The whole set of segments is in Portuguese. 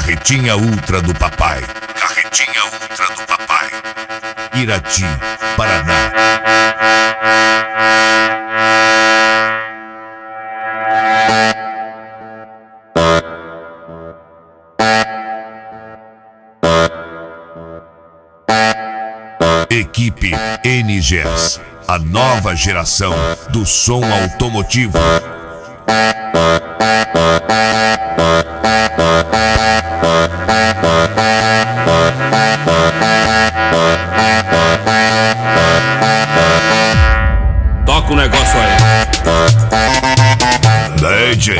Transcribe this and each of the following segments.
Carretinha Ultra do Papai. Carretinha Ultra do Papai. Irati, Paraná. Equipe NGES, a nova geração do som automotivo. Toca o negócio aí. DJ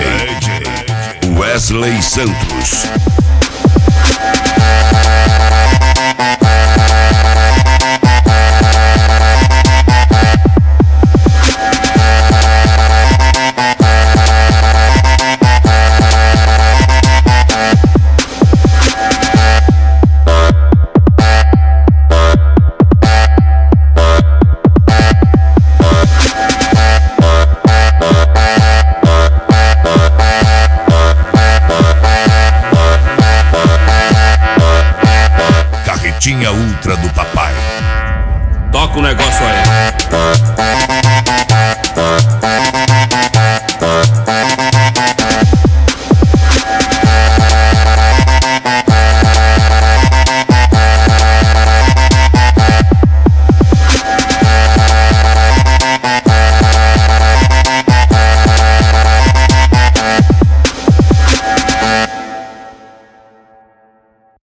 Wesley Santos.